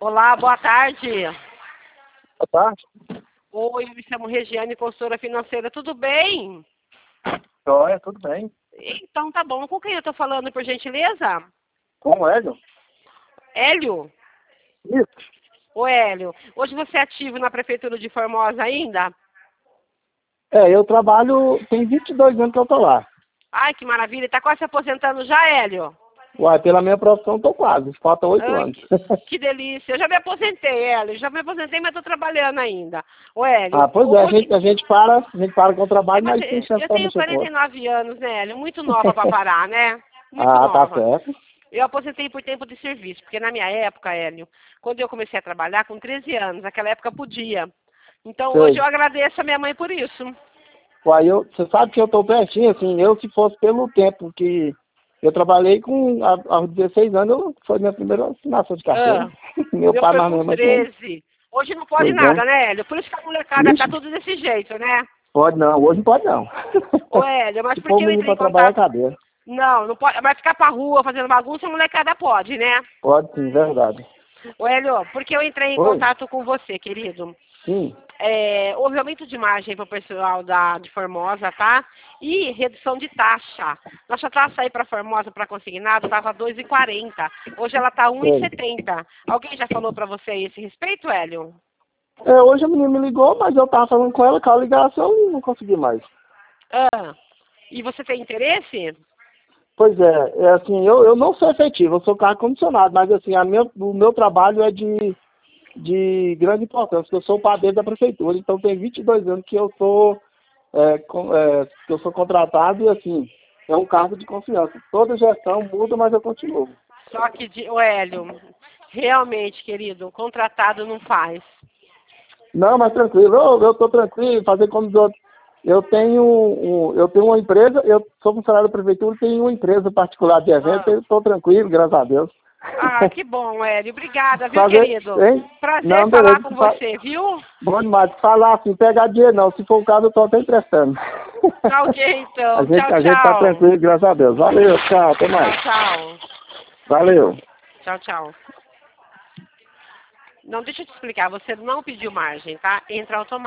Olá, boa tarde. Boa tarde. Oi, eu me chamo Regiane, consultora financeira. Tudo bem? Joia, tudo bem. Então tá bom. Com quem eu tô falando, por gentileza? Com o Hélio? Hélio? Isso. Ô, Hélio, hoje você é ativo na Prefeitura de Formosa ainda? Eu trabalho, tem 22 anos que eu tô lá. Ai, que maravilha. Tá quase se aposentando já, Hélio? Uai, pela minha profissão tô quase, falta 8 Ai, anos. que delícia. Eu já me aposentei, Hélio. Já me aposentei, mas tô trabalhando ainda. Ô, Hélio, Ah, pois é, hoje... a gente para com o trabalho, Mas mas tem chance eu pra tenho mexer com outro. 49 anos, né, Hélio? Muito nova pra parar, né? Muito Ah, tá nova. certo. Eu aposentei por tempo de serviço, porque na minha época, Hélio, quando eu comecei a trabalhar com 13 anos, naquela época podia. Então hoje Sei. eu agradeço a minha mãe por isso. Uai, você sabe que eu tô pertinho, assim, eu se fosse pelo tempo que eu trabalhei aos 16 anos, foi minha primeira assinação de carteira. Ah, o Meu meu pai, foi mas com minha mãe tinha. 13. Hoje não pode Pois é. nada, né, Hélio? Por isso que a molecada tá Ixi, tudo desse jeito, né? pode não, hoje não pode não. Ô, Hélio, mas Se por for que um eu menino entrei pra em trabalhar, é contato? cadeia. Não, não pode. Vai ficar pra rua fazendo bagunça, a molecada pode, né? Pode sim, verdade. Ô, Hélio, por que eu entrei em Oi? contato com você, querido? Sim. Houve aumento de margem para o pessoal de Formosa, tá? E redução de taxa. Nossa taxa aí para Formosa, para consignado, estava 2,40. Hoje ela está Sei. 1,70. Alguém já falou para você a esse respeito, Hélio? Hoje a menina me ligou, mas eu tava falando com ela, com a ligação e não consegui mais. Ah, e você tem interesse? Pois é assim, eu não sou efetivo, eu sou carro condicionado, mas assim, o meu trabalho é de grande importância, porque eu sou o padeiro da prefeitura, então tem 22 anos que eu que eu sou contratado e assim, é um cargo de confiança. Toda gestão muda, mas eu continuo. Só que, ô Hélio, realmente, querido, contratado não faz. Não, mas tranquilo, eu tô tranquilo, fazer como os outros. Eu tenho uma empresa, eu sou funcionário da prefeitura, tenho uma empresa particular de eventos, Ah. eu estou tranquilo, graças a Deus. Ah, que bom, Hélio. Obrigada, viu, Fazer, querido? hein? Prazer Não, falar beleza. com você, viu? Bom demais. Falar assim, pegar dinheiro não, se for o caso eu estou até emprestando. Tá ok, A então. gente, Tchau, a gente tá tchau. tranquilo, graças a Deus. Valeu, tchau, até mais. Tchau, tchau. Valeu. Tchau, tchau. Não, deixa eu te explicar. Você não pediu margem, tá? Entra automático.